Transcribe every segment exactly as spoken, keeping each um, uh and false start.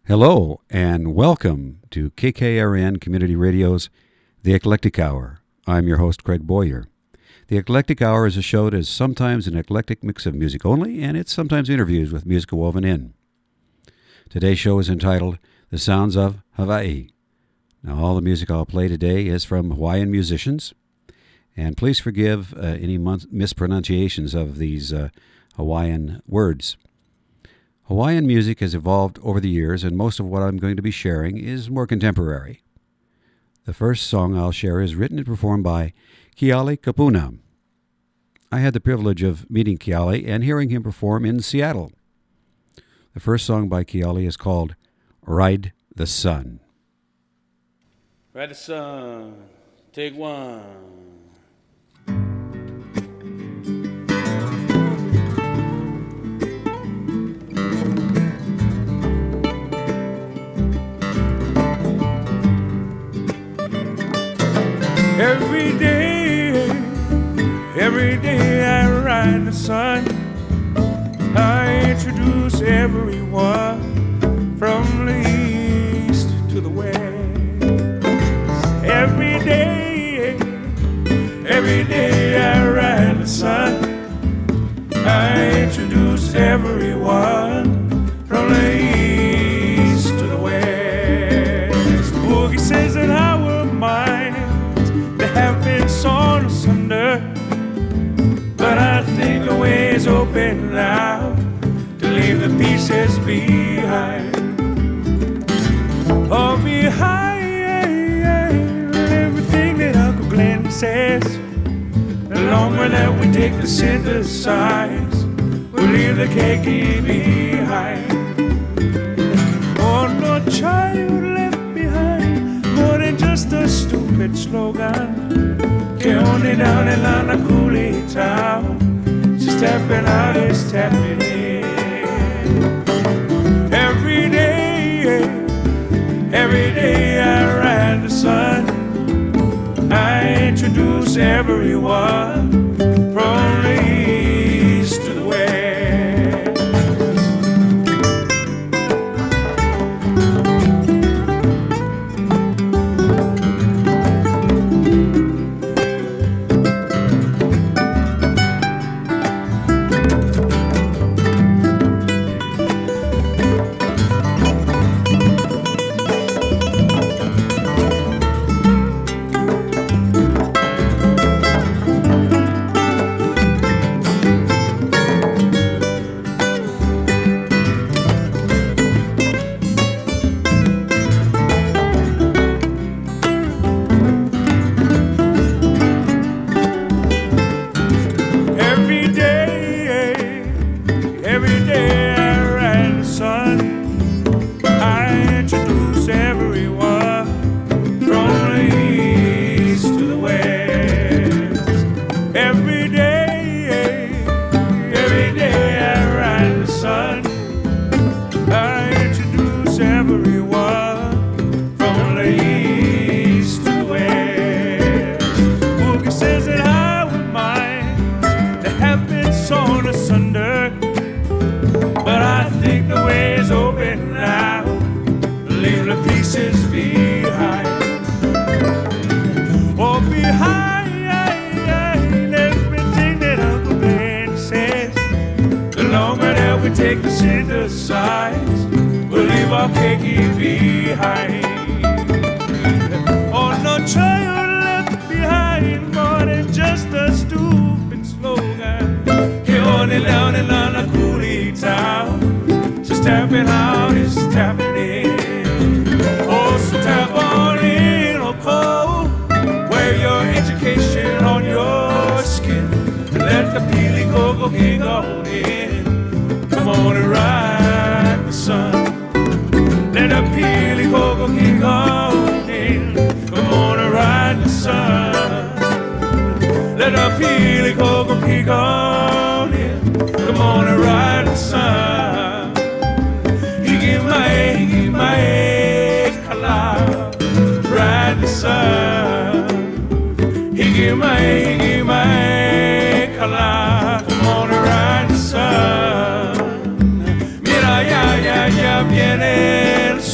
Hello and welcome to K K R N Community Radio's The Eclectic Hour. I'm your host, Craig Boyer. The Eclectic Hour is a show that is sometimes an eclectic mix of music only, and it's sometimes interviews with music woven in. Today's show is entitled The Sounds of Hawaii. Now, all the music I'll play today is from Hawaiian musicians, and please forgive uh, any mon- mispronunciations of these uh, Hawaiian words. Hawaiian music has evolved over the years, and most of what I'm going to be sharing is more contemporary. The first song I'll share is written and performed by Keali Kapuna. I had the privilege of meeting Keali and hearing him perform in Seattle. The first song by Keali is called Ride the Sun. Ride the sun, take one. Every day, every day I ride the sun. I introduce everyone from the east to the west. Every day, every day I ride the sun. I introduce everyone from the east to the west. Boogie says that our mind have been sawn asunder, but I think the way is open now to leave the pieces behind. Oh, behind everything that Uncle Glenn says. The longer that we take to synthesize, we'll leave the cake behind. Oh, no child left behind, more than just a stupid slogan. Que only down in Lanakuli town, she's tapping out, is tapping in. Every day, every day I ride the sun. I introduce everyone from the east to the west. Take the synthesize, we'll leave our cakey behind. Oh, no child left behind, more than just a stupid slogan. Here on it down in Lanakuli town, just tapping out, is tapping in. Oh, so tap on in, oh, cold, wear your education on your skin, and let the peely cocoa king on in. Come on and ride the sun. Let a peely cocoa king on in. Come on and ride the sun. Let a peely cocoa king on in. Come on and ride the sun. He give my, he give my kala. Ride the sun. He give my, he give my kala. Come on and ride the sun. Ya viene el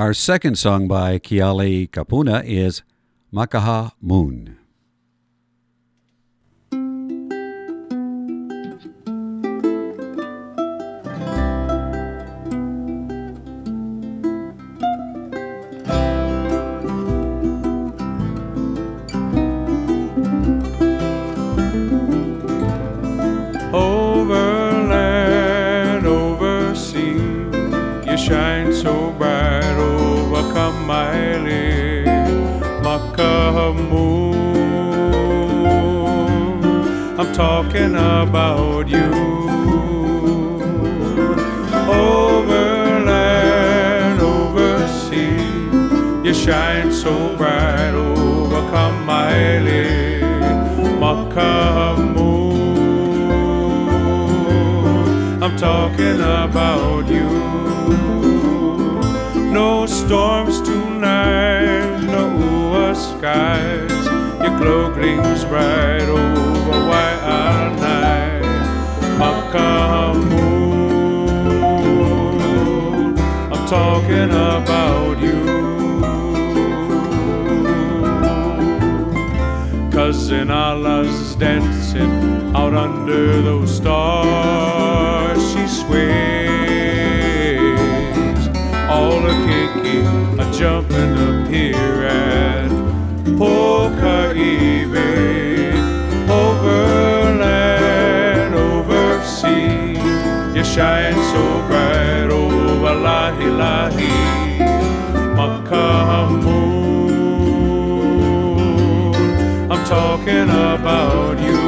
Our second song by Keali Kapuna is Makaha Moon. Shine so bright over Kamaile, Makaha Moon. I'm talking about you. Over land, over sea, you shine so bright over Kamaile, Makaha Moon. I'm talking about you. No storms tonight, no ua skies. Your glow gleams bright over Wai'ala night. Makaha Moon, I'm talking about you. Cousin Allah's dancing out under those stars. She sways. All the kiki a jumping up here at Poka'ibe. Over land, over sea, you shine so bright over Lahi Lahi, Makaha Moon. I'm talking about you.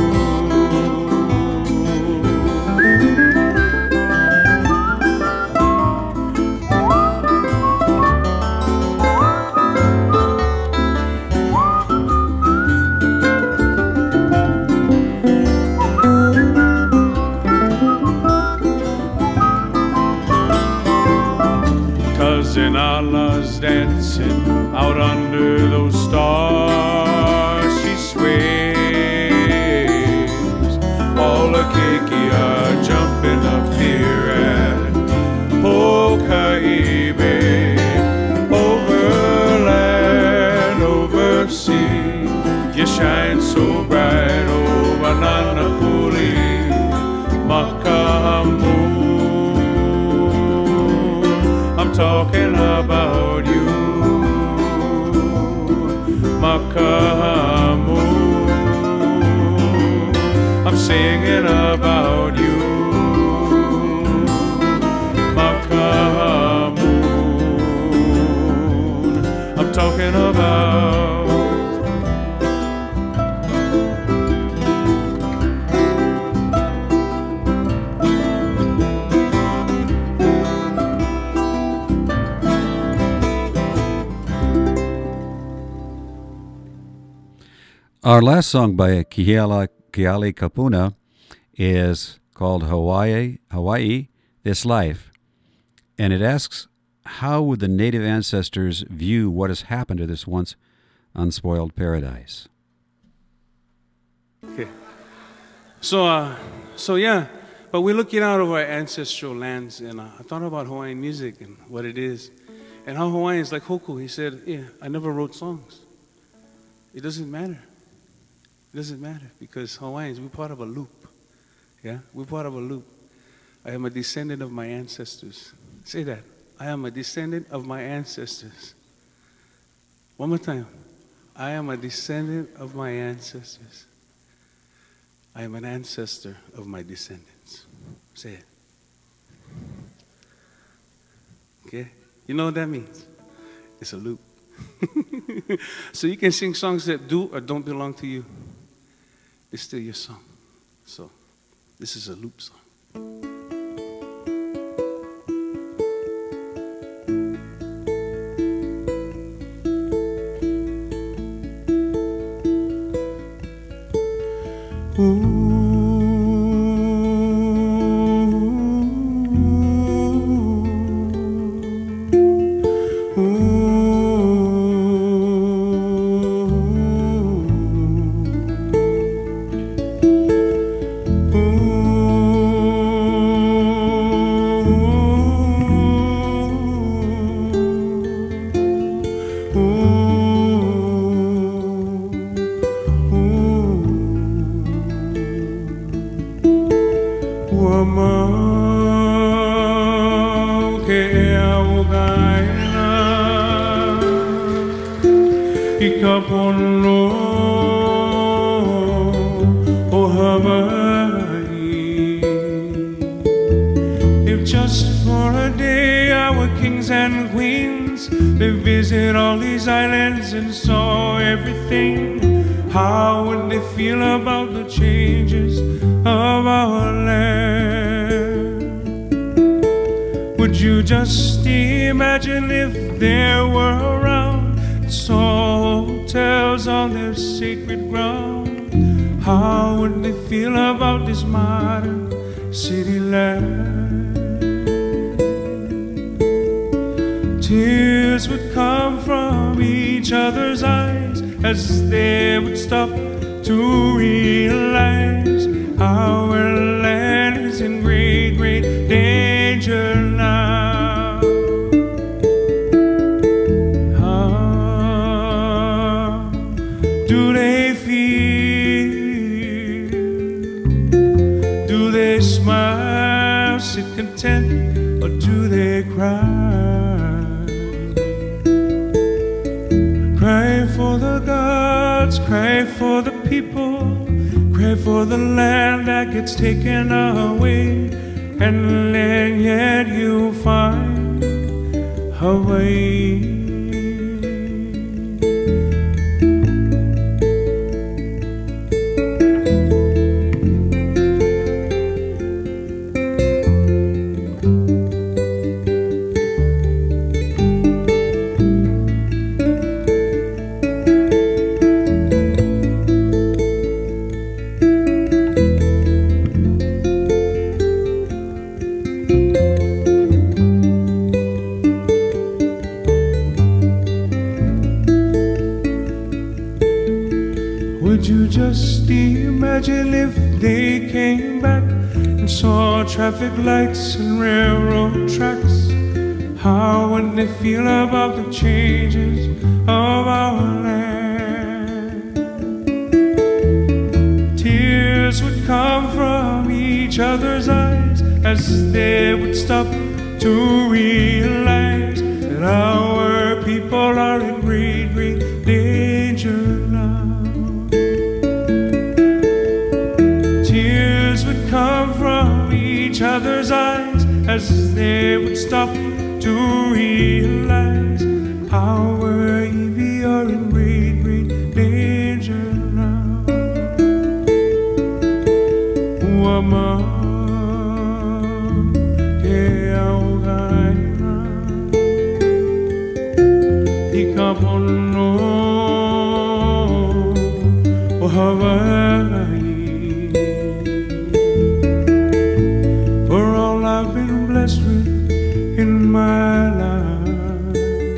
And Allah's dancing out under those stars. She sways. All the kiki are jumping up here at Poka'ibe. Over land, over sea, you shine so bright over Nanakuli, Makaha Moon. I'm talking about you, Makaha Moon. I'm singing about you, Makaha Moon. I'm talking about. Our last song by Keali, Keali Kapuna is called Hawaii, Hawaii, This Life. And it asks, how would the native ancestors view what has happened to this once unspoiled paradise? Okay. So, uh, so yeah, but we're looking out of our ancestral lands, and uh, I thought about Hawaiian music and what it is, and how Hawaiians, like Hoku, he said, yeah, I never wrote songs. It doesn't matter. It doesn't matter, because Hawaiians, we're part of a loop. Yeah, we're part of a loop. I am a descendant of my ancestors. Say that. I am a descendant of my ancestors. One more time. I am a descendant of my ancestors. I am an ancestor of my descendants. Say it. Okay? You know what that means? It's a loop. So you can sing songs that do or don't belong to you. It's still your song. So this is a loop song. Ooh. Ooh. Uamau ke au gaina I ka pono o Hawaii. If just for a day our kings and queens they visit all these islands and saw everything, how would they feel about the changes of our land? Would you just imagine if they were around and saw hotels on their sacred ground? How would they feel about this modern city life? Tears would come from each other's eyes as they would stop to realize our land is in great, great danger now. How do they feel? Do they smile, sit content, or do they cry? Cry for the gods, cry for the people, cry for the land that gets taken away, and then yet you find Hawaii. Would you just imagine if they came back and saw traffic lights and railroad tracks? How would they feel about the changes of our land? Tears would come from each other's eyes as they would stop to realize that our people are in great, great danger now. Come from each other's eyes as they would stop to realize our Evie are in great, great danger now. Uamau ke au gaina I ka pono o Hawaii. I've been blessed with in my life,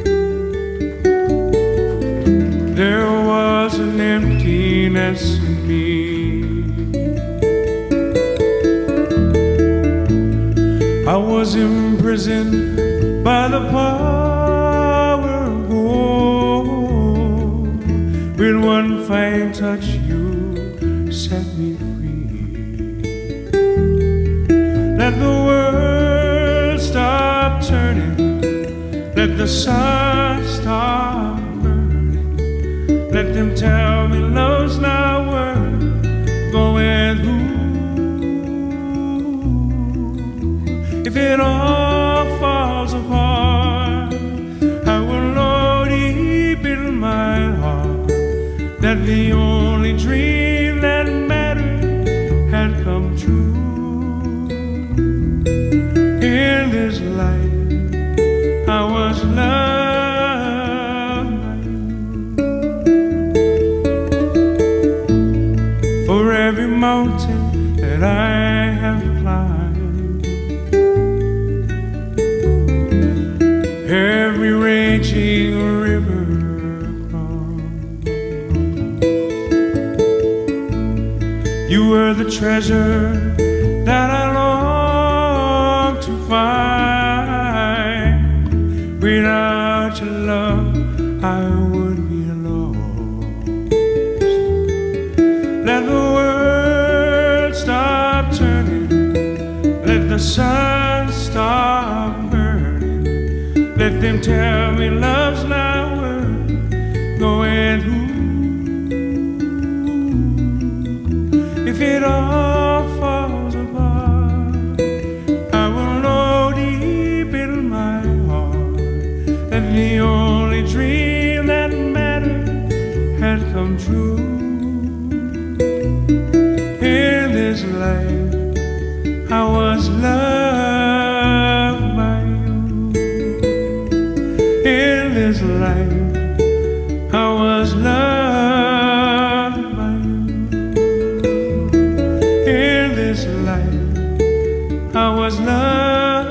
there was an emptiness in me. I was imprisoned by the power of gold. With one fine touch you set me free. Let the world stop turning, let the sun stop burning. Let them tell me love's not worth going through. If it all falls apart, I will know deep in my heart that the only dream that mattered had come true. In this life, I was loved by you. For every mountain that I have climbed, every raging river crossed, you were the treasure that I long to find. Without your love, I would be lost. Let the world stop turning, the sun stop burning. Let them tell me love's not worth going through. If it all falls apart, I will know deep in my heart that the only dream that mattered had come true. In this life I was loved by you. In this life I was loved by you. In this life I was loved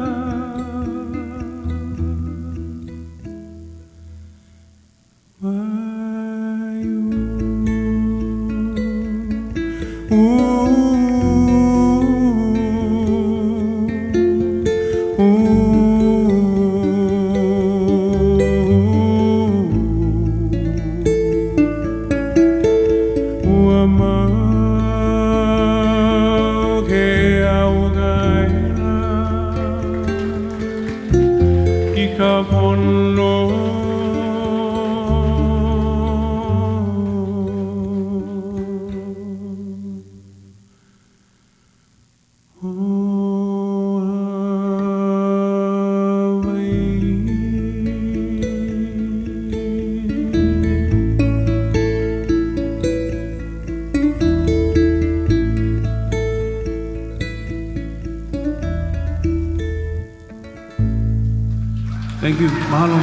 by you. Ooh. Thank you. Mahalo.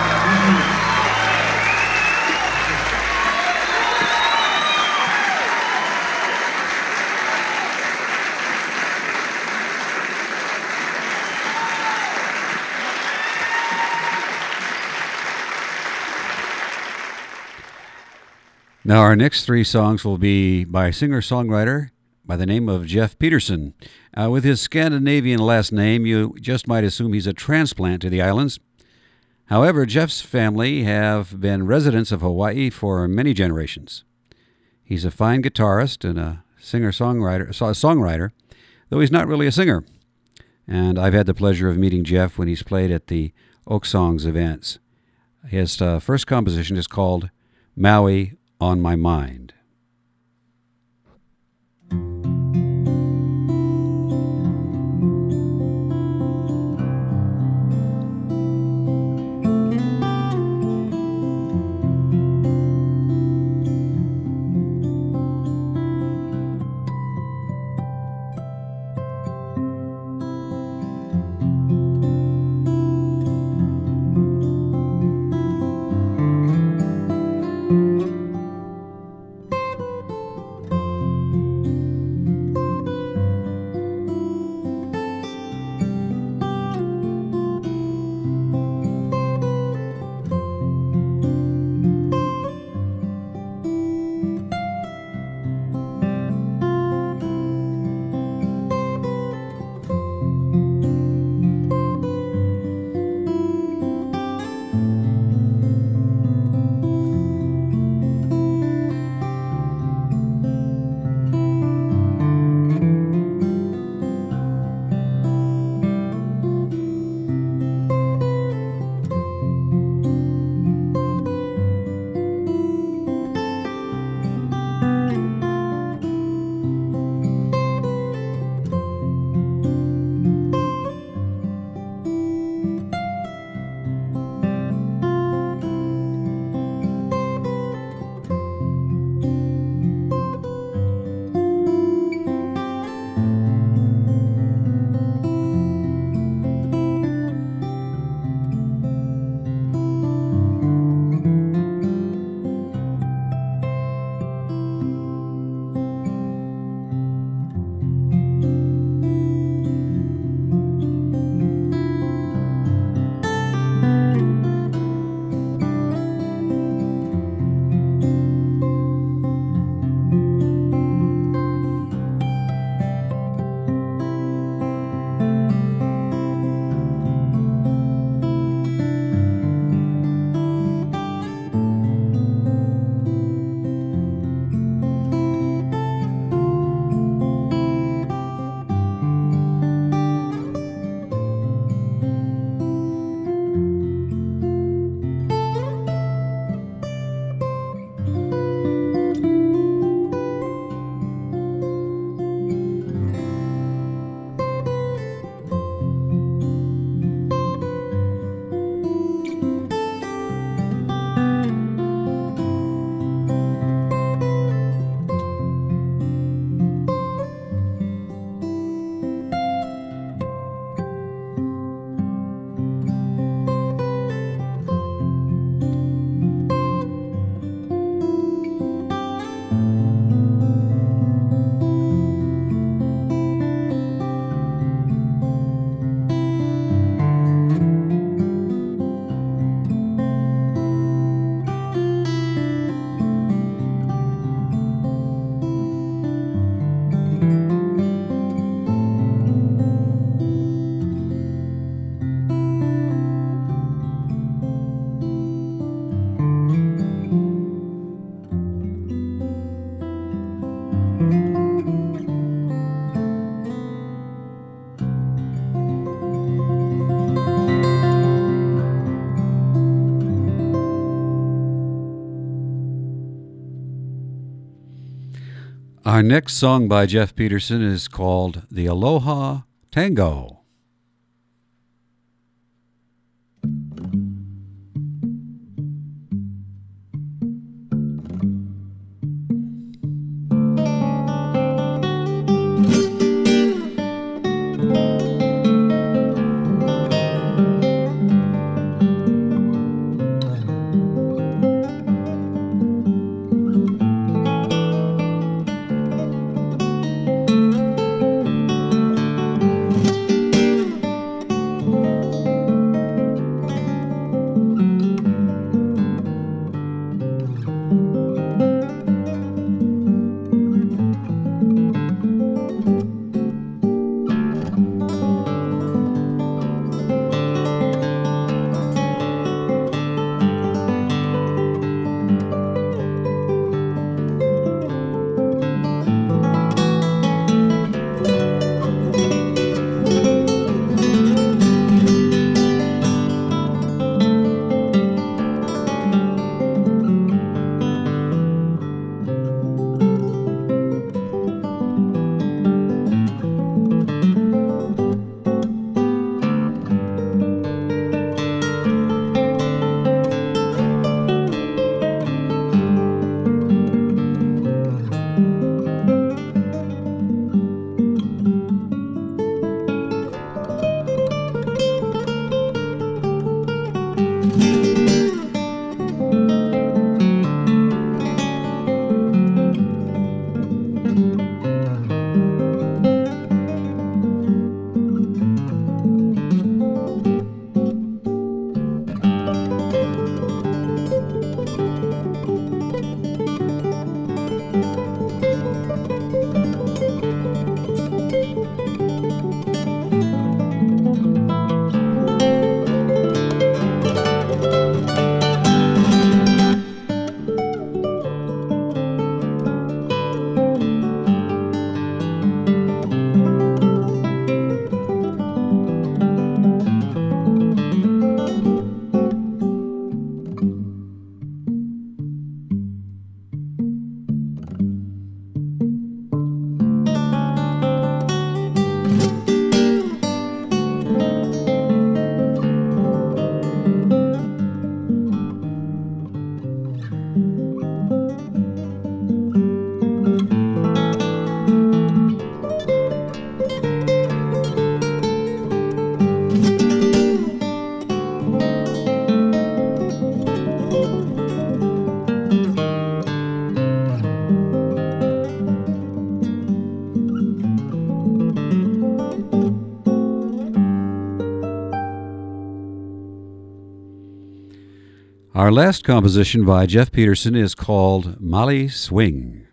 Now, our next three songs will be by a singer-songwriter by the name of Jeff Peterson. Uh, with his Scandinavian last name, you just might assume he's a transplant to the islands. However, Jeff's family have been residents of Hawaii for many generations. He's a fine guitarist and a singer-songwriter, a songwriter, though he's not really a singer. And I've had the pleasure of meeting Jeff when he's played at the Oak Songs events. His uh, first composition is called Maui on My Mind. Our next song by Jeff Peterson is called The Aloha Tango. Our last composition by Jeff Peterson is called Molly Swing.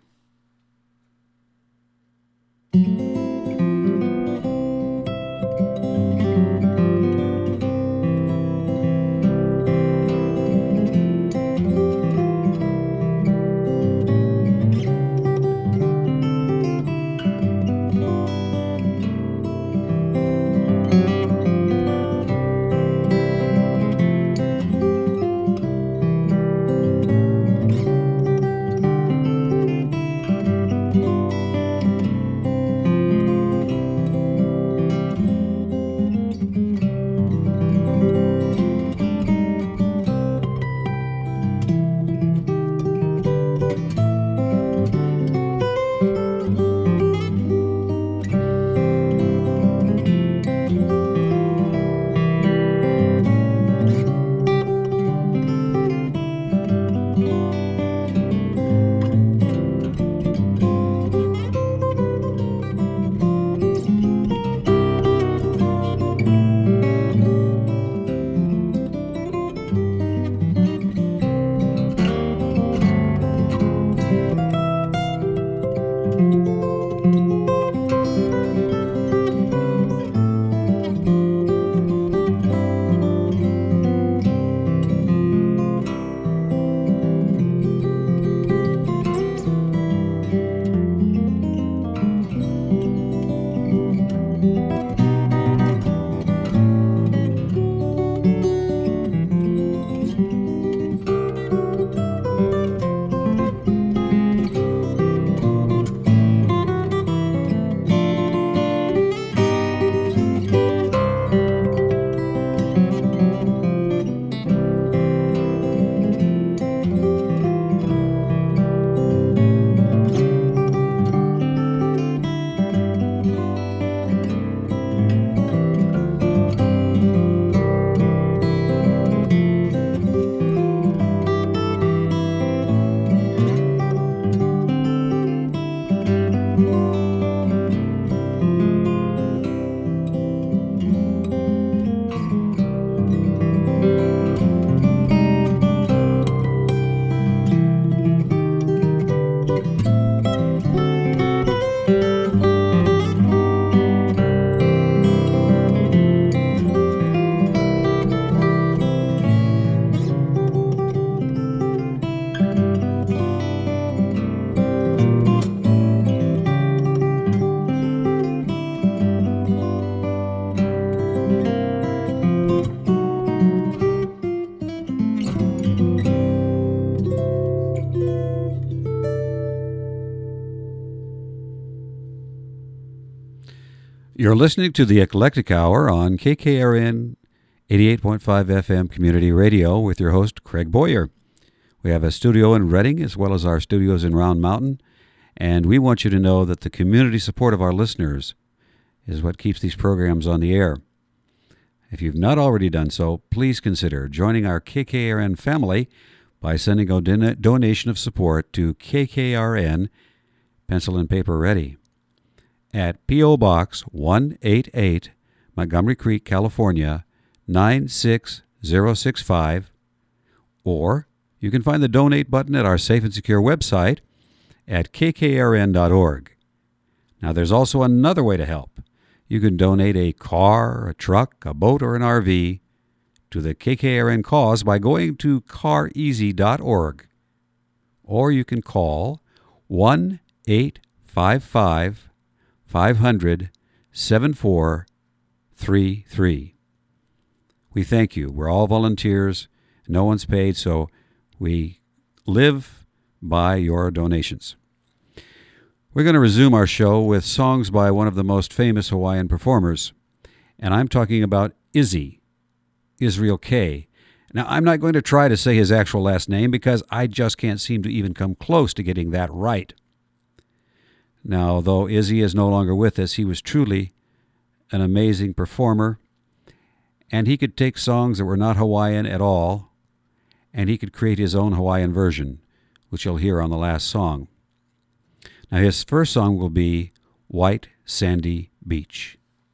You're listening to the Eclectic Hour on K K R N eighty-eight point five F M Community Radio with your host, Craig Boyer. We have a studio in Reading as well as our studios in Round Mountain, and we want you to know that the community support of our listeners is what keeps these programs on the air. If you've not already done so, please consider joining our K K R N family by sending a don- donation of support to K K R N, pencil and paper ready, at P O. Box one eighty-eight, Montgomery Creek, California, nine six zero six five, or you can find the donate button at our safe and secure website at k k r n dot org. Now, there's also another way to help. You can donate a car, a truck, a boat, or an R V to the K K R N cause by going to car easy dot org. Or you can call one eight five five five hundred seven four three three. We thank you. We're all volunteers. No one's paid, so we live by your donations. We're going to resume our show with songs by one of the most famous Hawaiian performers, and I'm talking about Izzy, Israel Kay. Now, I'm not going to try to say his actual last name because I just can't seem to even come close to getting that right. Now, though Izzy is no longer with us, he was truly an amazing performer, and he could take songs that were not Hawaiian at all, and he could create his own Hawaiian version, which you'll hear on the last song. Now, his first song will be White Sandy Beach.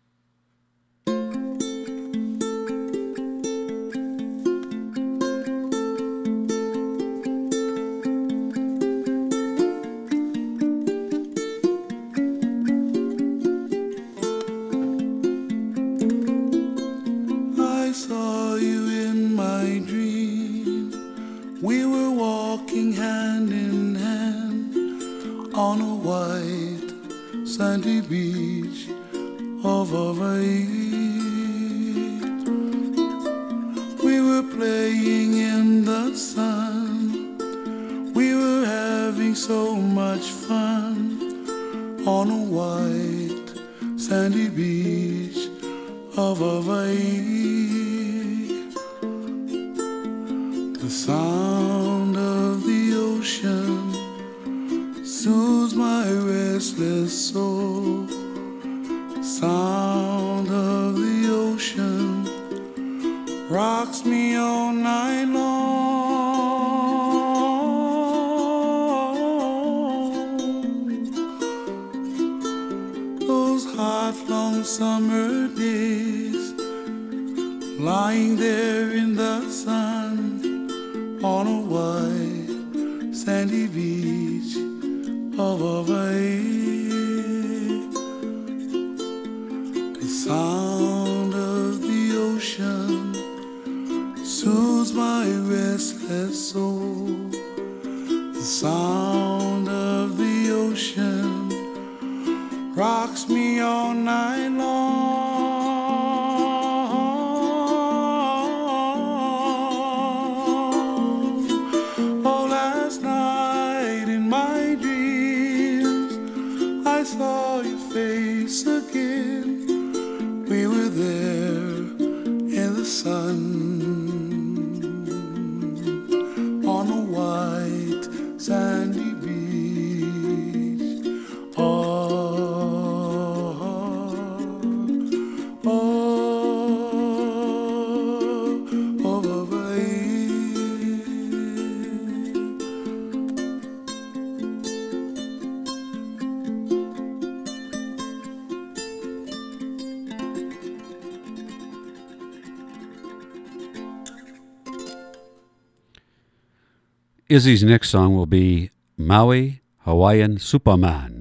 Sandy beach of Hawaii. We were playing in the sun. We were having so much fun on a white sandy beach of Hawaii. The sound of the ocean soothes my restless soul. Sound of the ocean rocks me all night long. Those hot, long summer days, lying there in the sun on a white sandy beach of Hawaii. The sound of the ocean soothes my restless soul. The sound of the ocean rocks me all night long. Oh, last night in my dreams I saw your face again. We were there in the sun on a white sandy beach. Oh, oh, oh, Hawaii. Izzy's next song will be Maui Hawaiian Superman.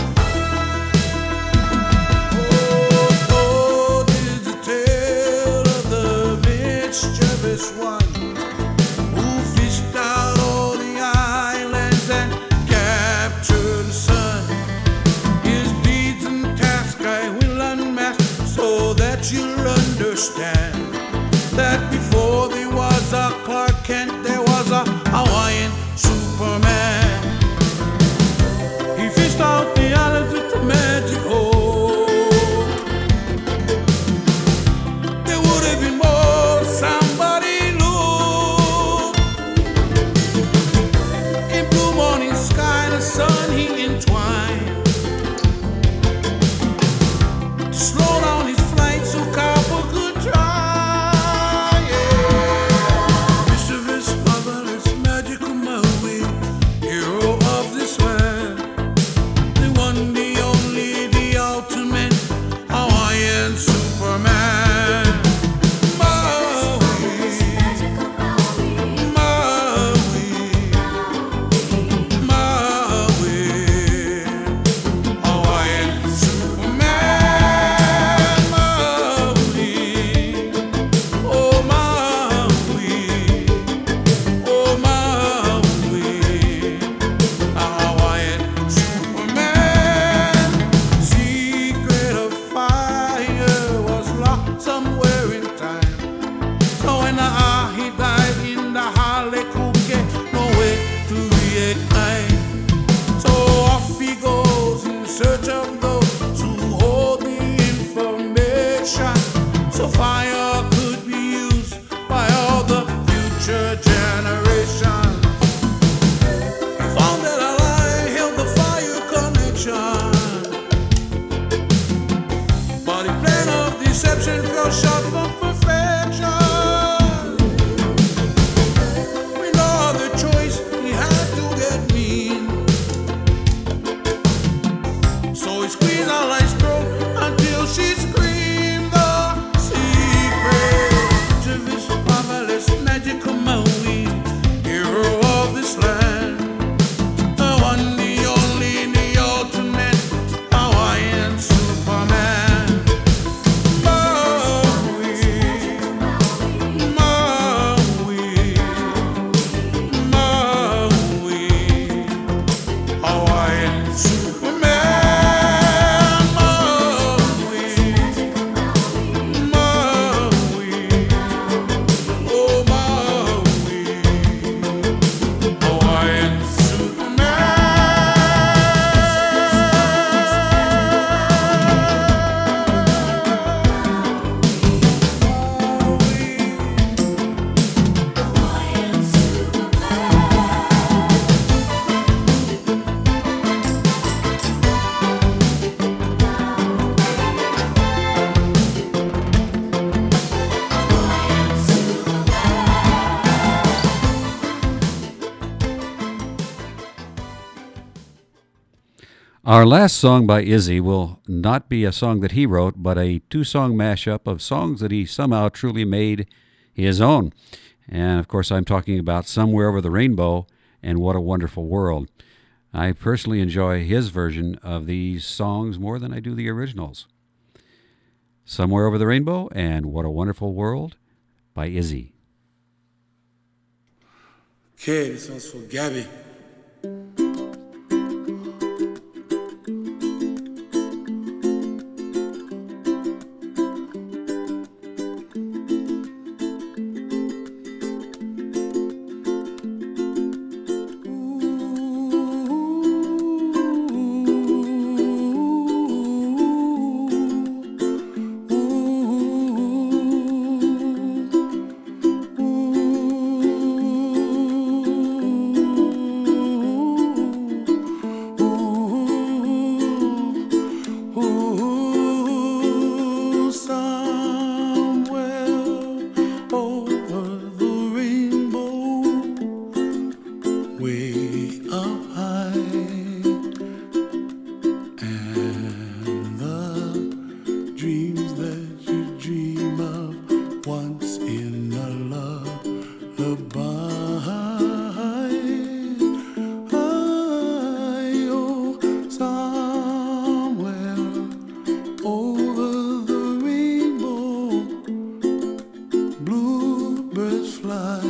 Oh, did you tell was a Clark Kent, there was a Hawaiian Superman. He fished out the islands with the magic hole. There would have been more, somebody look. In blue morning sky, the sun he entwined to slow down his flight so Copper could try. Yeah. Mischievous, marvelous, magical Maui, hero of this land, the one, the only, the ultimate Hawaiian Superman. Maui, Maui, Maui, Hawaiian Superman. Maui, oh Maui, oh Maui, a Hawaiian Superman. Secret of fire was locked somewhere in time. So when the ahi died in the Halekuke, no way to reignite. So off he goes in search of those who hold the information, so fire could be used by all the future generations. He found that a lie held the fire connection, but his plan of deception fell short from perfection. With no other choice, he had to get mean. So he squeezed out life's throat until she screamed the secret. Mischievous, marvelous, magical Maui, hero of this land, the one, the only, the ultimate Hawaiian Superman. Maui, Maui, Maui, Hawaiian Superman. Maui, Maui, oh Maui, Hawaiian Superman. Our last song by Izzy will not be a song that he wrote, but a two-song mashup of songs that he somehow truly made his own. And, of course, I'm talking about Somewhere Over the Rainbow and What a Wonderful World. I personally enjoy his version of these songs more than I do the originals. Somewhere Over the Rainbow and What a Wonderful World by Izzy. Okay, this one's for Gabby. Ooh, somewhere over the rainbow, way up high, and the dreams that you dream of once in a lullaby. Oh, somewhere over the rainbow, bluebirds fly,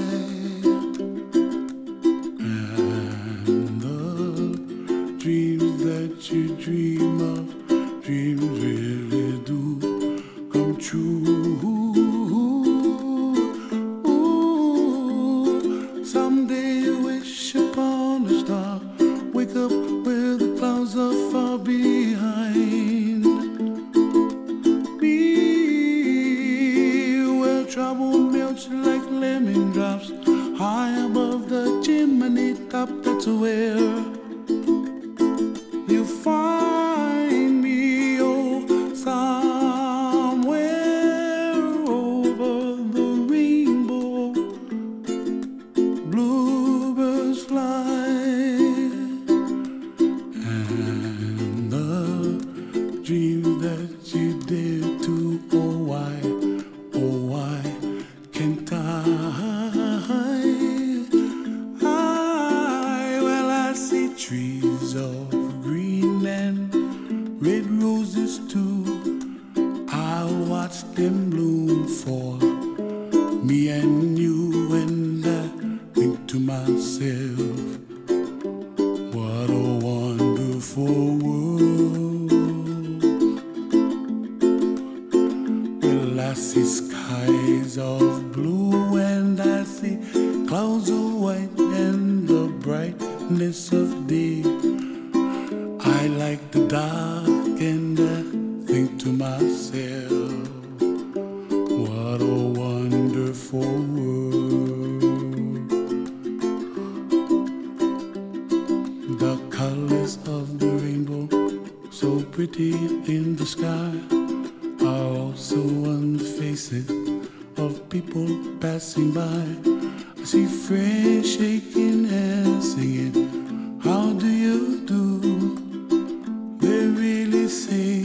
and the dreams that you dream of, dreams really do come true. Ooh, high above the chimney top, that's where you find me, oh, somewhere over the rainbow. Bluebirds fly, and the dream that you dare to, oh why, oh why can't I? I, well, I see trees of green and red roses too. I watch them bloom for me and you, and I think to myself, what a wonderful world. Well, I see skies of blue and I see clouds of white and the brightness of day. I like the dark and I think to myself, what a wonderful world. The colors of the rainbow, so pretty in the sky, are also on the faces of people passing by. I see friends shaking and singing, how do you do? They really say,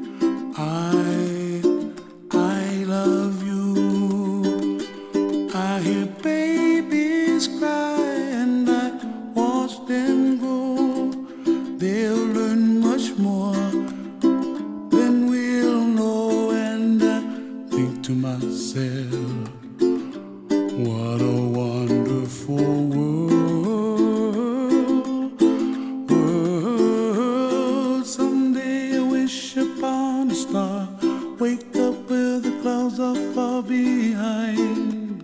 I, I love you. I hear babies cry and I watch them grow. They'll learn much more than we'll know, and I think to myself, what a wonderful world, world. Someday I wish upon a star, wake up where the clouds are far behind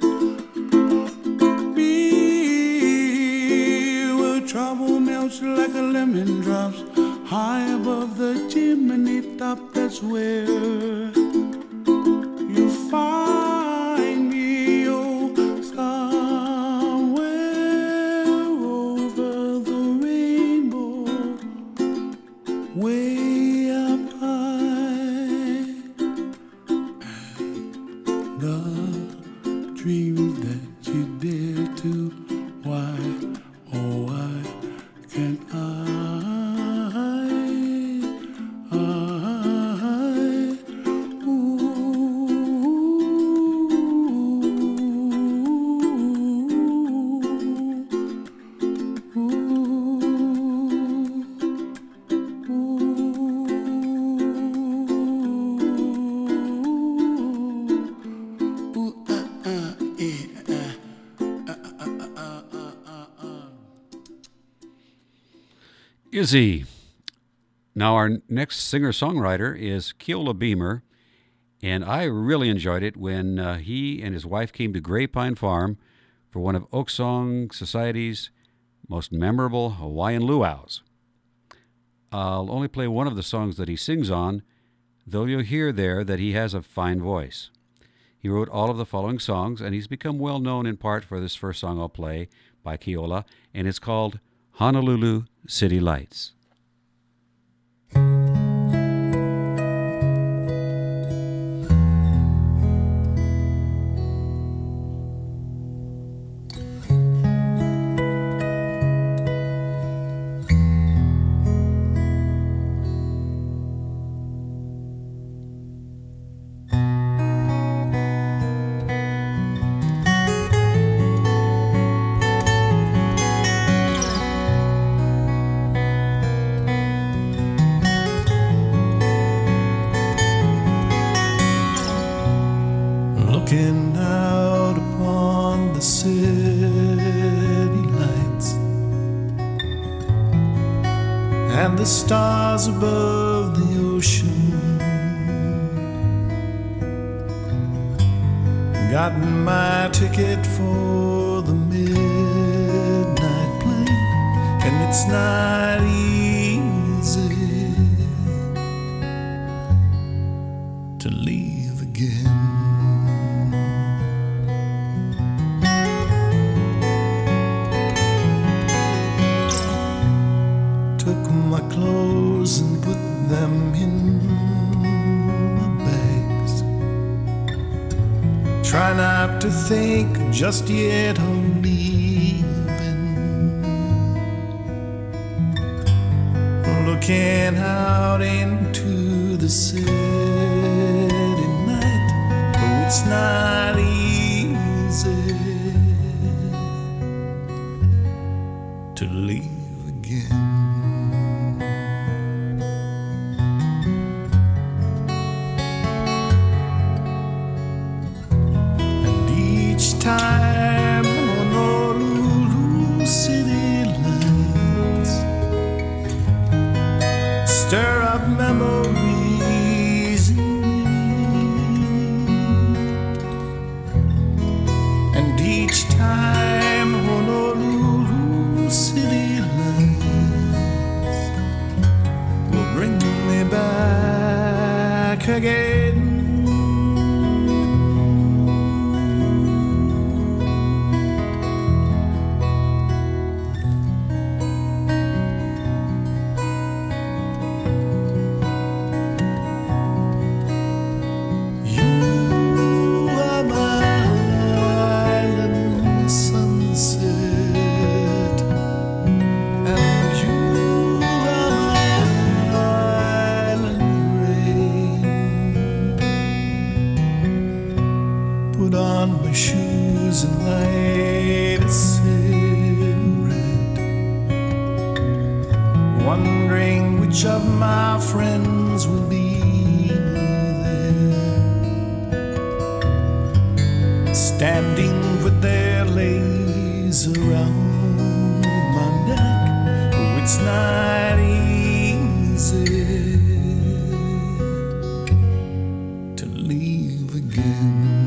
me, where trouble melts like a lemon drops, high above the chimney top, that's where you find me, oh, somewhere over the rainbow, way up high. And the dreams that you dare to, why, oh why can't I? I, Izzy. Now, our next singer-songwriter is Keola Beamer, and I really enjoyed it when uh, he and his wife came to Grapevine Farm for one of Oak Song Society's most memorable Hawaiian luau's. I'll only play one of the songs that he sings on, though you'll hear there that he has a fine voice. He wrote all of the following songs, and he's become well known in part for this first song I'll play by Keola, and it's called Honolulu City Lights. Looking out upon the city lights and the stars above the ocean, gotten my ticket for the midnight plane, and it's not easy to leave again. think just yet of leaving. Looking out into the city night, oh, it's not easy to leave again. And each time Honolulu city lights stir up memories in me, and each time Honolulu city lights will bring me back again. Shoes and light a cigarette, wondering which of my friends will be there, standing with their lays around my neck. Oh, it's not easy to leave again.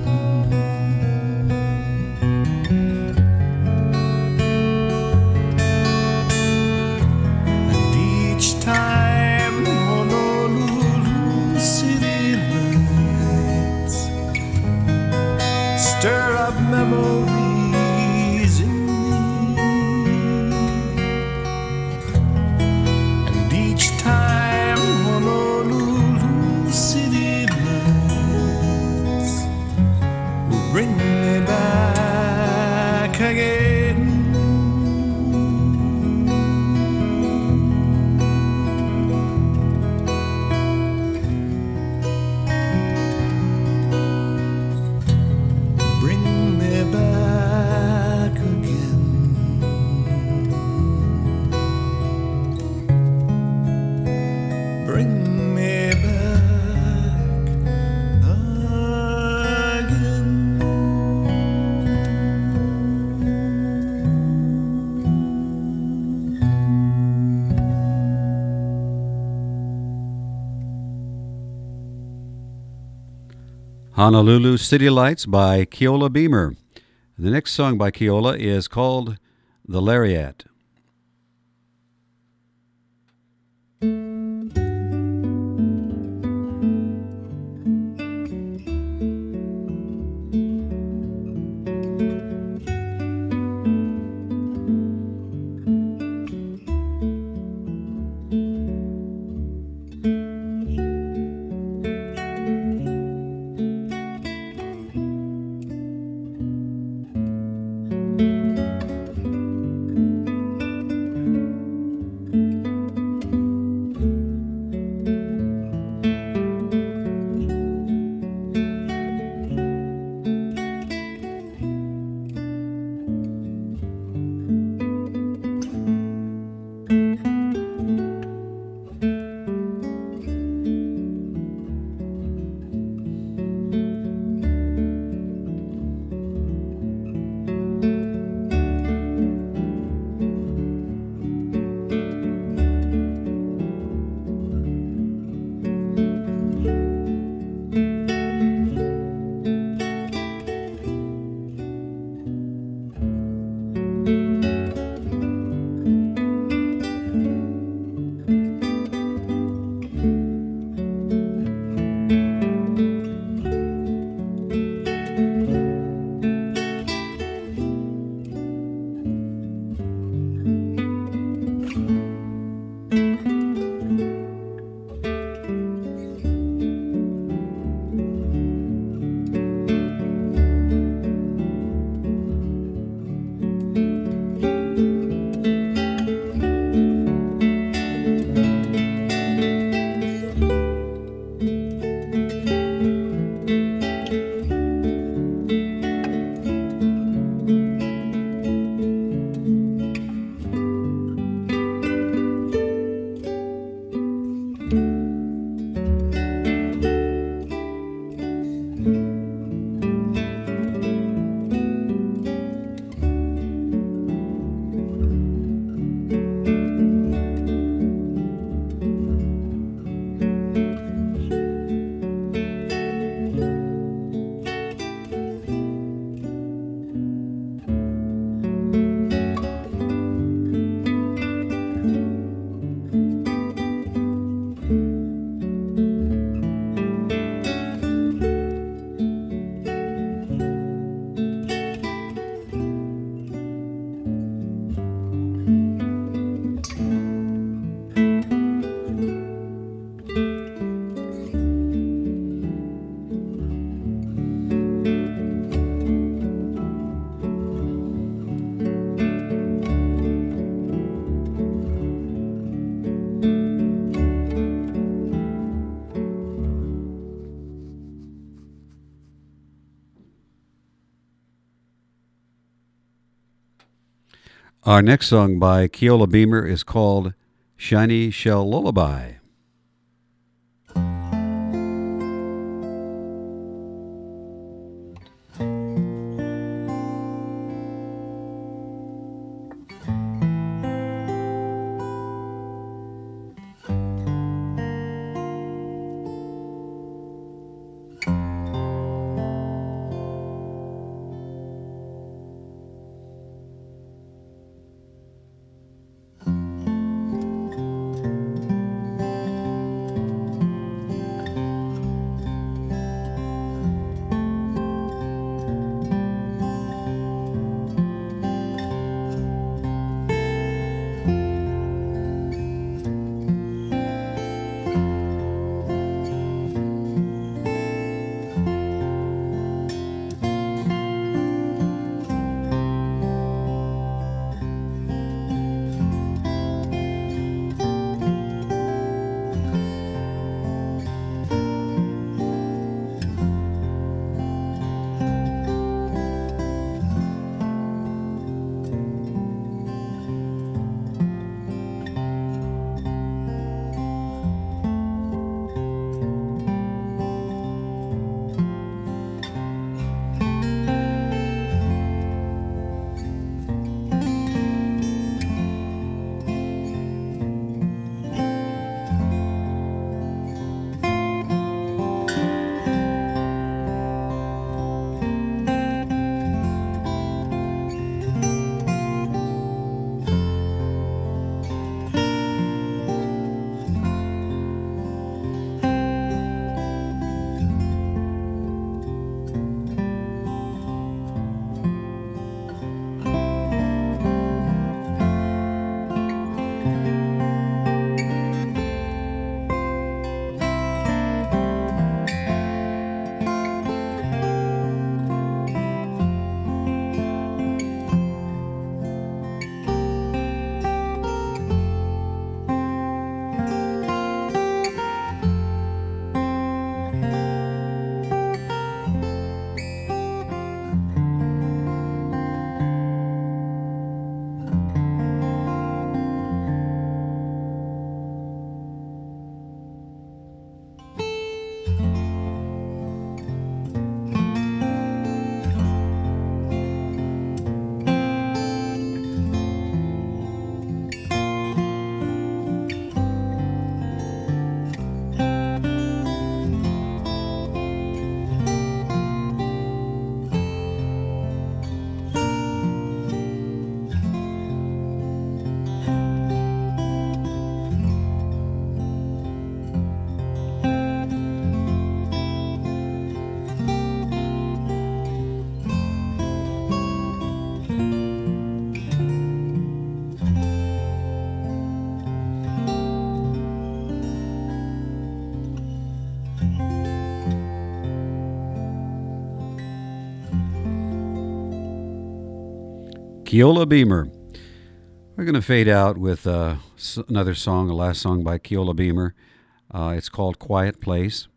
Stir up memories in me, and each time Honolulu city lights will bring me back again. Honolulu City Lights by Keola Beamer. The next song by Keola is called The Lariat. Our next song by Keola Beamer is called Shiny Shell Lullaby. Keola Beamer. We're going to fade out with uh, another song, a last song by Keola Beamer. Uh, it's called Quiet Place.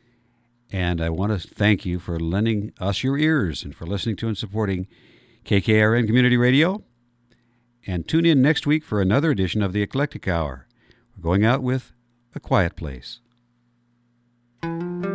And I want to thank you for lending us your ears and for listening to and supporting K K R N Community Radio. And tune in next week for another edition of the Eclectic Hour. We're going out with A Quiet Place.